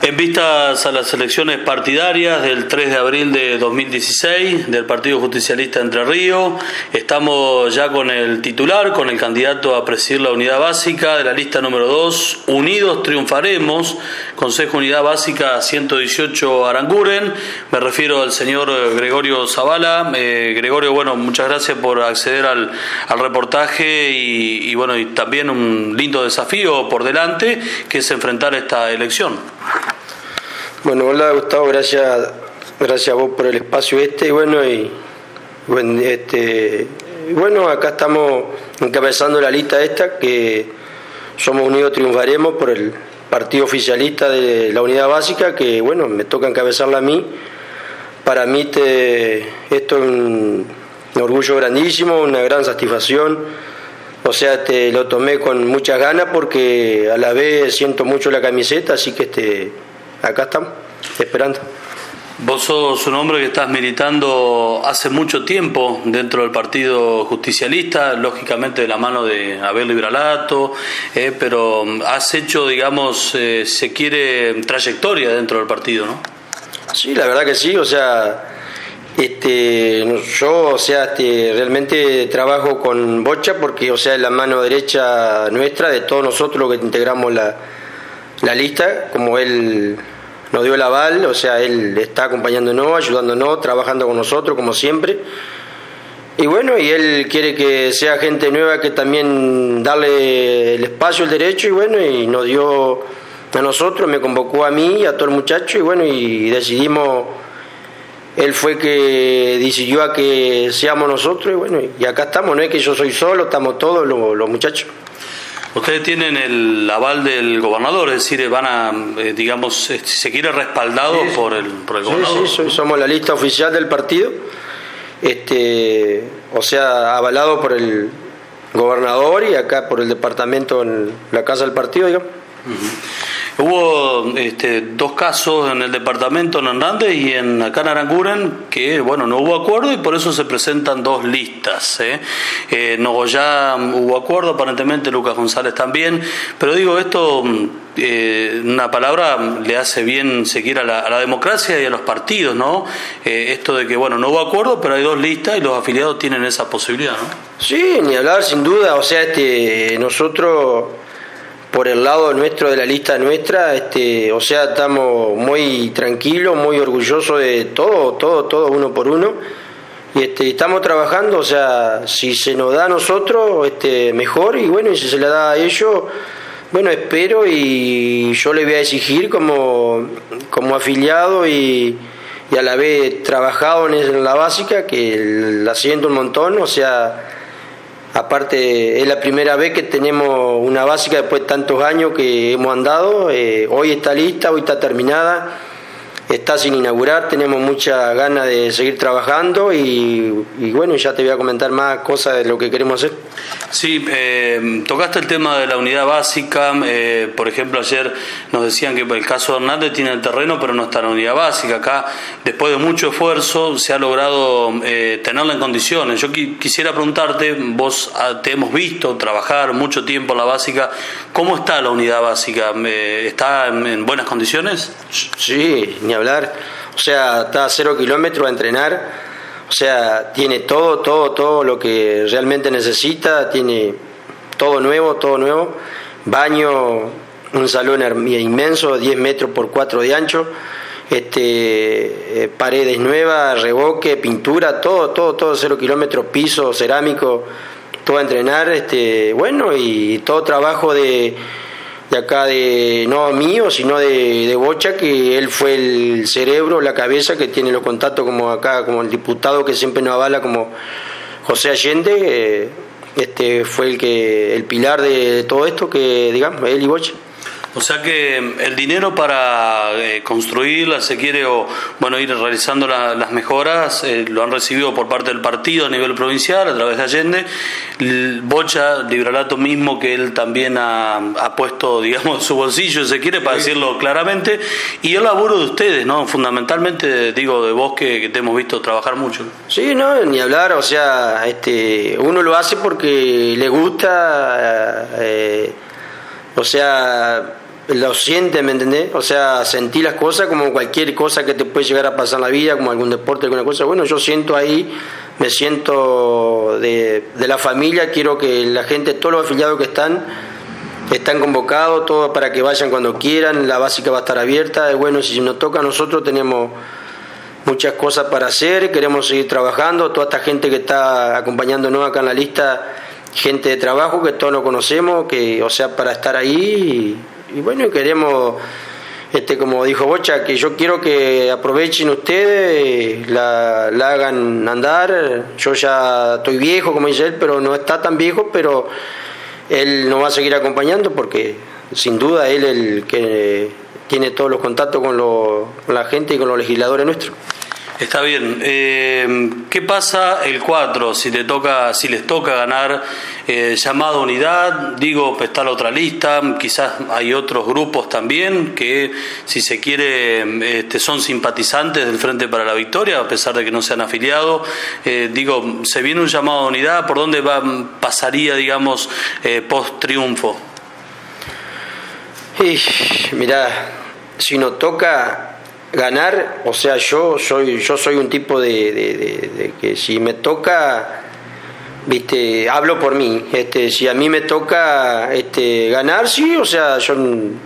En vistas a las elecciones partidarias del 3 de abril de 2016 del Partido Justicialista Entre Ríos, estamos ya con el titular, con el candidato a presidir la unidad básica de la lista número 2, Unidos Triunfaremos, Consejo Unidad Básica 118 Aranguren. Me refiero al señor Gregorio Zavala. Gregorio, bueno, muchas gracias por acceder al reportaje y bueno, y también un lindo desafío por delante, que es enfrentar esta elección. Bueno, hola Gustavo, gracias a vos por el espacio y bueno, acá estamos encabezando la lista esta, que somos Unidos Triunfaremos por el partido oficialista de la unidad básica, que bueno, me toca encabezarla a mí. Para mí esto es un orgullo grandísimo, una gran satisfacción. O sea, lo tomé con muchas ganas porque a la vez siento mucho la camiseta, así que acá estamos, esperando. Vos sos un hombre que estás militando hace mucho tiempo dentro del Partido Justicialista, lógicamente de la mano de Abel Libralato, pero has hecho, digamos, se quiere trayectoria dentro del partido, ¿no? Sí, la verdad que sí, o sea, yo, o sea, realmente trabajo con Bocha porque, o sea, es la mano derecha nuestra, de todos nosotros los que integramos la lista, como él nos dio el aval, o sea, él está acompañándonos, ayudándonos, trabajando con nosotros como siempre. Y bueno, y él quiere que sea gente nueva, que también darle el espacio, el derecho, y bueno, y nos dio a nosotros, me convocó a mí y a todo el muchacho, y bueno, y decidimos, él fue que decidió a que seamos nosotros, y bueno, y acá estamos, no es que yo soy solo, estamos todos los muchachos. Ustedes tienen el aval del gobernador, es decir, van a, digamos, si se quiere, respaldado por el gobernador. Sí, somos la lista oficial del partido, o sea, avalado por el gobernador y acá por el departamento en la casa del partido, digamos. Hubo dos casos en el departamento, en Hernández y acá en Aranguren, que bueno, no hubo acuerdo y por eso se presentan dos listas. En Nogoyá hubo acuerdo, aparentemente Lucas González también, pero digo, esto, una palabra le hace bien seguir a la democracia y a los partidos, ¿no? Esto de que bueno, no hubo acuerdo, pero hay dos listas y los afiliados tienen esa posibilidad, ¿no? Sí, ni hablar, sin duda, o sea, nosotros, por el lado nuestro de la lista nuestra, o sea, estamos muy tranquilos, muy orgullosos de todo, uno por uno, y estamos trabajando, o sea, si se nos da a nosotros, mejor, y bueno, y si se le da a ellos, bueno, espero, y yo le voy a exigir como afiliado y a la vez trabajado en la básica, que la siento un montón, o sea, aparte es la primera vez que tenemos una básica después de tantos años que hemos andado. Hoy está lista, hoy está terminada, está sin inaugurar, tenemos mucha ganas de seguir trabajando y bueno, ya te voy a comentar más cosas de lo que queremos hacer. Sí, tocaste el tema de la unidad básica, por ejemplo ayer nos decían que el caso de Hernández tiene el terreno pero no está en la unidad básica. Acá, después de mucho esfuerzo, se ha logrado tenerla en condiciones. Yo quisiera preguntarte, vos te hemos visto trabajar mucho tiempo en la básica, ¿cómo está la unidad básica? ¿Está en buenas condiciones? Sí, ni hablar, o sea, está a 0 kilómetros a entrenar. O sea, tiene todo lo que realmente necesita, tiene todo nuevo, baño, un salón inmenso, 10 metros por 4 de ancho, paredes nuevas, revoque, pintura, todo 0 kilómetros, piso, cerámico, todo a entrenar, bueno, y todo trabajo de acá, no mío, sino de Bocha, que él fue el cerebro, la cabeza, que tiene los contactos como acá, como el diputado que siempre nos avala, como José Allende, fue el pilar de todo esto, que digamos, él y Bocha. O sea que el dinero para construirla, se quiere, o bueno, ir realizando las mejoras, lo han recibido por parte del partido a nivel provincial, a través de Allende. Bocha, Libralato mismo, que él también ha puesto, digamos, su bolsillo, se quiere, para decirlo claramente, y el laburo de ustedes, ¿no? Fundamentalmente, digo, de vos, que te hemos visto trabajar mucho. Sí, no, ni hablar, o sea, uno lo hace porque le gusta, o sea, lo siente, ¿me entendés? O sea, sentí las cosas como cualquier cosa que te puede llegar a pasar en la vida, como algún deporte, alguna cosa. Bueno, yo siento ahí, me siento de la familia, quiero que la gente, todos los afiliados que están convocados, todos para que vayan cuando quieran, la básica va a estar abierta. Y bueno, si nos toca a nosotros, tenemos muchas cosas para hacer, queremos seguir trabajando, toda esta gente que está acompañándonos acá en la lista, gente de trabajo que todos lo conocemos, que, o sea, para estar ahí y bueno, queremos, como dijo Bocha, que yo quiero que aprovechen ustedes, la hagan andar. Yo ya estoy viejo, como dice él, pero no está tan viejo, pero él nos va a seguir acompañando porque sin duda él es el que tiene todos los contactos con la gente y con los legisladores nuestros. Está bien. ¿Qué pasa el 4 si les toca ganar llamado unidad? Digo, está la otra lista, quizás hay otros grupos también que, si se quiere, son simpatizantes del Frente para la Victoria, a pesar de que no se han afiliado. Digo, ¿se viene un llamado a unidad? ¿Por dónde pasaría, digamos, post triunfo? Mirá, si nos toca ganar, o sea, yo soy un tipo de que si me toca, hablo por mí, si a mí me toca ganar, sí, o sea, yo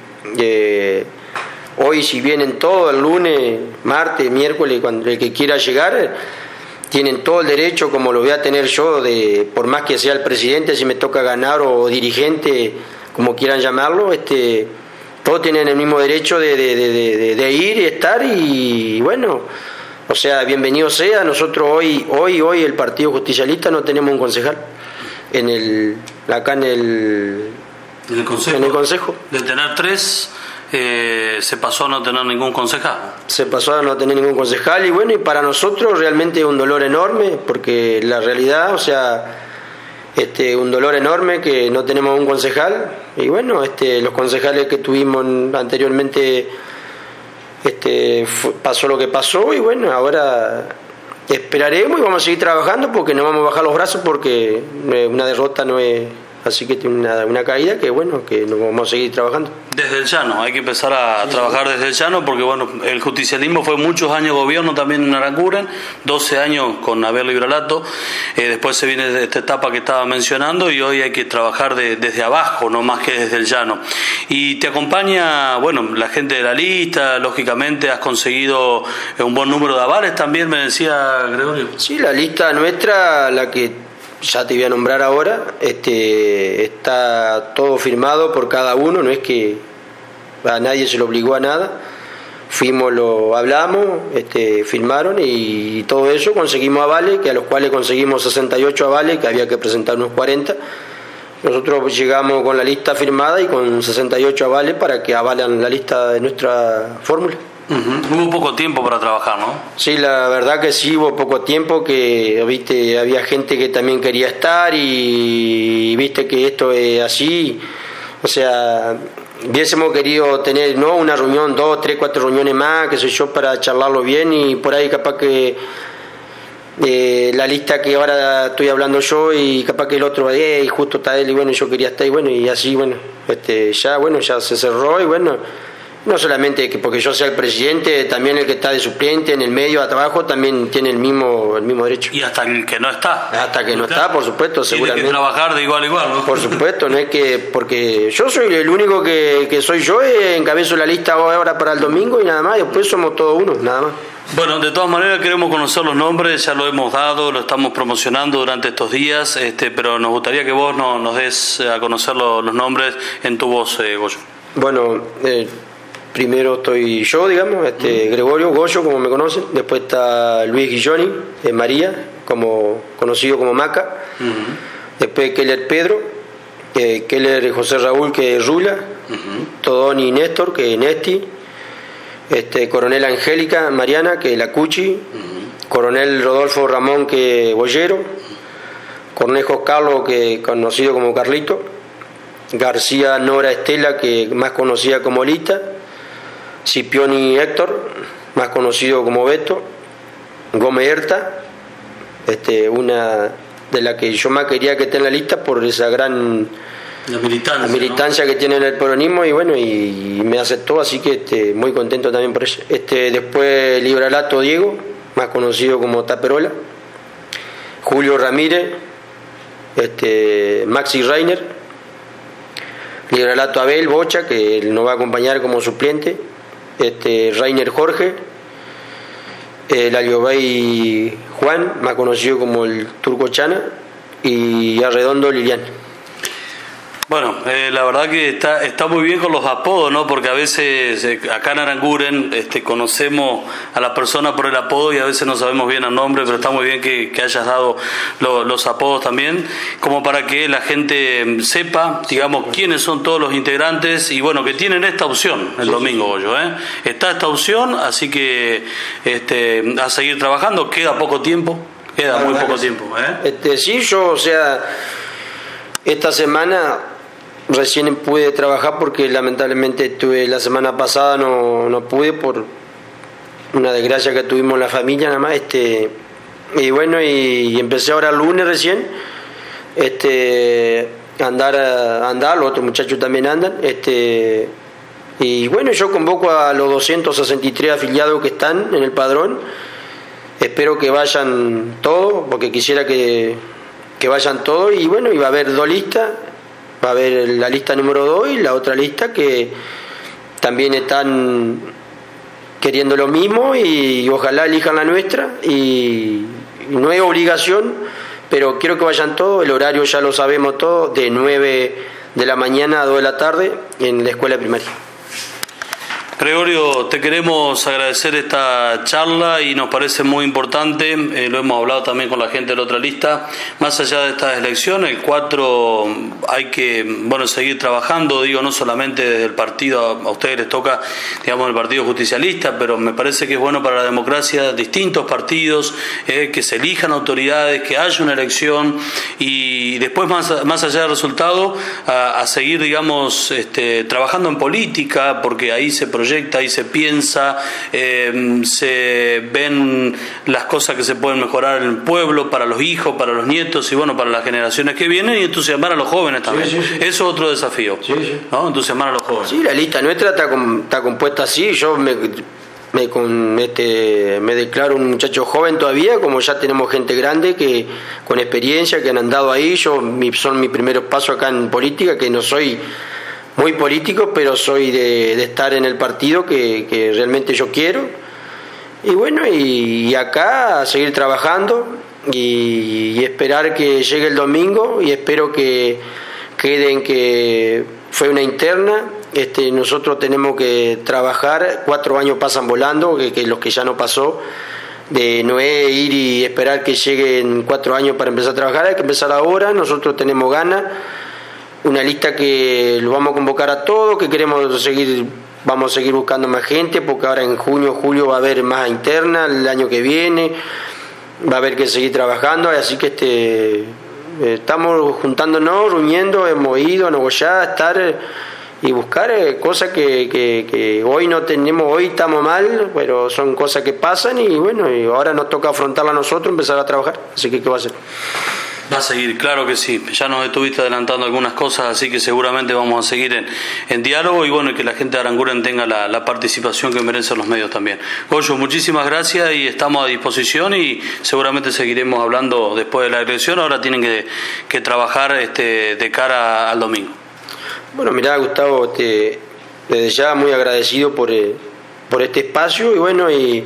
hoy si vienen todos el lunes, martes, miércoles, cuando el que quiera llegar, tienen todo el derecho, como lo voy a tener yo, por más que sea el presidente, si me toca ganar, o dirigente, como quieran llamarlo, todos tienen el mismo derecho de ir y estar, y bueno, o sea, bienvenido sea. Nosotros hoy el Partido Justicialista no tenemos un concejal acá en el Consejo. De tener 3, se pasó a no tener ningún concejal. Se pasó a no tener ningún concejal, y bueno, y para nosotros realmente es un dolor enorme, porque la realidad, o sea, un dolor enorme que no tenemos un concejal. Y bueno, los concejales que tuvimos anteriormente, pasó lo que pasó, y bueno, ahora esperaremos y vamos a seguir trabajando, porque no vamos a bajar los brazos, porque una derrota no es, así que tiene una caída, que bueno, que nos vamos a seguir trabajando. Desde el llano, hay que empezar a trabajar desde el llano, porque bueno, el justicialismo fue muchos años gobierno también en Aranguren, 12 años con Abel Libralato, después se viene de esta etapa que estaba mencionando, y hoy hay que trabajar desde abajo, no más que desde el llano. Y te acompaña, bueno, la gente de la lista, lógicamente has conseguido un buen número de avales también, me decía Gregorio. Sí, la lista nuestra, la que ya te voy a nombrar ahora, está todo firmado por cada uno, no es que a nadie se le obligó a nada. Hablamos, firmaron, y todo eso conseguimos avales, que a los cuales conseguimos 68 avales, que había que presentar unos 40. Nosotros llegamos con la lista firmada y con 68 avales para que avalan la lista de nuestra fórmula. Hubo poco tiempo para trabajar, ¿no? Sí, la verdad que sí, hubo poco tiempo, que había gente que también quería estar, y viste que esto es así, o sea, hubiésemos querido tener, ¿no?, una reunión, 2, 3, 4 reuniones más, qué sé yo, para charlarlo bien, y por ahí capaz que la lista que ahora estoy hablando yo, y capaz que el otro y justo está él, y bueno, yo quería estar, y bueno, y así, bueno, ya se cerró, y bueno, no solamente que porque yo sea el presidente, también el que está de suplente en el medio de trabajo también tiene el mismo derecho. Y hasta el que no está. Hasta que no está, por supuesto, seguramente. Tiene que trabajar de igual a igual, ¿no? Por supuesto, no es que porque yo soy el único que soy yo, encabezo la lista ahora para el domingo y nada más, y después somos todos uno, nada más. Bueno, de todas maneras queremos conocer los nombres, ya lo hemos dado, lo estamos promocionando durante estos días, pero nos gustaría que vos nos des a conocer los nombres en tu voz, Goyo. Bueno, primero estoy yo, digamos, Gregorio, Goyo, como me conocen. Después está Luis Guilloni, María, conocido como Maca. Después Keller Pedro, Keller José Raúl, que es Rula. Todoni Néstor, que es Nesti. Coronel Angélica Mariana, que es la Cuchi. Coronel Rodolfo Ramón, que es Boyero. Cornejo Carlos, que es conocido como Carlito. García Nora Estela, que es más conocida como Lita. Scipioni Héctor, más conocido como Beto. Gómez Herta, una de las que yo más quería que esté en la lista por esa gran La militancia, ¿no?, que tiene el peronismo, y bueno, y me aceptó, así que muy contento también por eso. Después Libralato Diego, más conocido como Taperola, Julio Ramírez, Maxi Reiner, Libralato Abel Bocha, que nos va a acompañar como suplente, Reiner Jorge, el Aliobay Juan, más conocido como el Turco Chana, y Arredondo Lilian. Bueno, la verdad que está muy bien con los apodos, ¿no? Porque a veces acá en Aranguren conocemos a la persona por el apodo y a veces no sabemos bien el nombre, pero está muy bien que hayas dado los apodos también, como para que la gente sepa, digamos, quiénes son todos los integrantes y bueno, que tienen esta opción el domingo, Goyo, Está esta opción, así que a seguir trabajando, queda poco tiempo, muy poco tiempo, Sí, yo, o sea, esta semana recién pude trabajar porque lamentablemente la semana pasada no pude por una desgracia que tuvimos en la familia nada más, y bueno, y empecé ahora el lunes recién andar, los otros muchachos también andan, y bueno, yo convoco a los 263 afiliados que están en el padrón, espero que vayan todos, porque quisiera que vayan todos, y bueno, y va a haber dos listas. Va a haber la lista número 2 y la otra lista que también están queriendo lo mismo y ojalá elijan la nuestra, y no es obligación, pero quiero que vayan todos. El horario ya lo sabemos todos, de 9 de la mañana a 2 de la tarde en la escuela primaria. Gregorio, te queremos agradecer esta charla y nos parece muy importante, lo hemos hablado también con la gente de la otra lista, más allá de estas elecciones, el 4 hay que seguir trabajando, digo, no solamente desde el partido, a ustedes les toca, digamos, el Partido Justicialista, pero me parece que es bueno para la democracia, distintos partidos, que se elijan autoridades, que haya una elección y después, más allá del resultado, a seguir, digamos, trabajando en política, porque ahí se proyecta, ahí se piensa, se ven las cosas que se pueden mejorar en el pueblo, para los hijos, para los nietos y bueno, para las generaciones que vienen, y entusiasmar a los jóvenes también. Sí. Eso es otro desafío, ¿no? Entusiasmar a los jóvenes. Sí, la lista nuestra está compuesta así. Yo me declaro un muchacho joven todavía, como ya tenemos gente grande que con experiencia, que han andado ahí. Son mis primeros pasos acá en política, que no soy muy político, pero soy de estar en el partido que realmente yo quiero. Y bueno, y acá a seguir trabajando y esperar que llegue el domingo, y espero que queden que fue una interna. Nosotros tenemos que trabajar, 4 años pasan volando, que los que ya no pasó, de no es ir y esperar que lleguen 4 años para empezar a trabajar, hay que empezar ahora. Nosotros tenemos ganas, una lista que lo vamos a convocar a todos, que vamos a seguir buscando más gente, porque ahora en junio, julio va a haber más interna, el año que viene va a haber que seguir trabajando, así que estamos juntándonos, reuniendo, hemos ido a Nogoyá, estar y buscar cosas que hoy no tenemos, hoy estamos mal, pero son cosas que pasan, y bueno, y ahora nos toca afrontarla a nosotros, empezar a trabajar, así que ¿qué va a hacer? Va a seguir, claro que sí. Ya nos estuviste adelantando algunas cosas, así que seguramente vamos a seguir en diálogo, y bueno, que la gente de Aranguren tenga la participación que merecen los medios también. Goyo, muchísimas gracias y estamos a disposición, y seguramente seguiremos hablando después de la elección. Ahora tienen que trabajar de cara al domingo. Bueno, mirá, Gustavo, desde ya muy agradecido por este espacio, y bueno,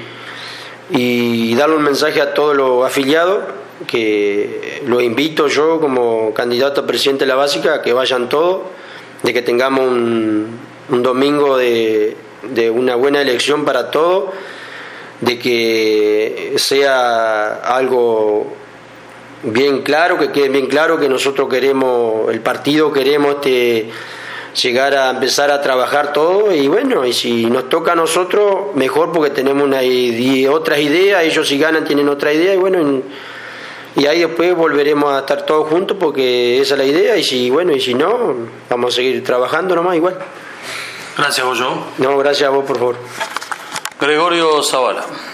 y darle un mensaje a todos los afiliados, que los invito yo como candidato a presidente de la básica a que vayan todos, de que tengamos un domingo de una buena elección para todos, de que sea algo bien claro, que quede bien claro que nosotros queremos, el partido queremos llegar a empezar a trabajar todo, y bueno, y si nos toca a nosotros, mejor, porque tenemos otras ideas, ellos si ganan tienen otra idea, y bueno, y ahí después volveremos a estar todos juntos, porque esa es la idea, y si no, vamos a seguir trabajando nomás igual. Gracias, Goyo. No, gracias a vos, por favor. Gregorio Zavala.